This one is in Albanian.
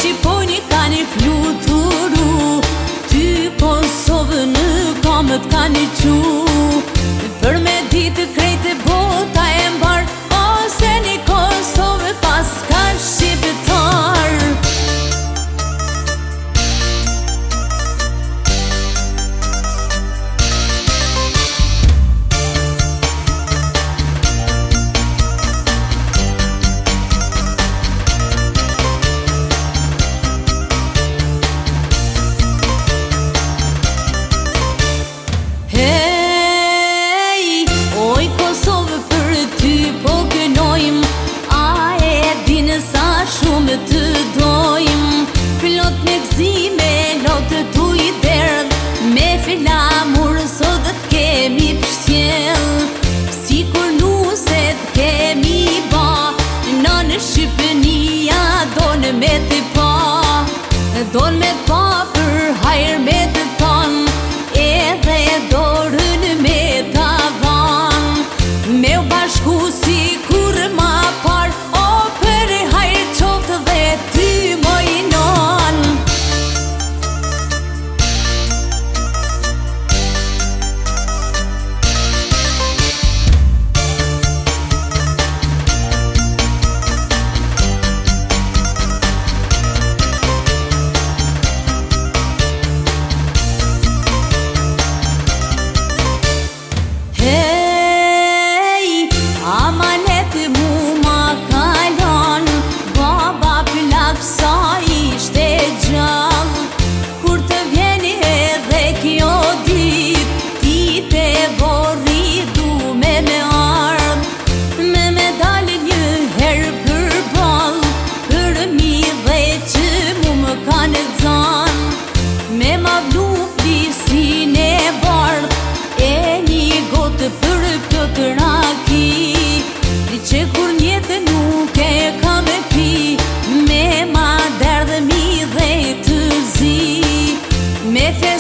Shqiponi ka një fluturu, ty Kosovë në kamët ka një qu. Për me ditë krejtë bota e mbar, ose një Kosovë pas ka shqiptar. Shumë të dojmë, plot me gzime, lotë tu i derdh, me filamur sot të kemi pështjel, si kur nuset kemi ba, në Shqipënia donë me të pa, donë me pa për hajër me të thon, edhe dorën me të van, me u bashku si kur ma par, me ma vlu flisin e bardh, e një gotë për këtë raki, që kur njete nuk e ka me pi, me ma derdhe mi dhe të zi, me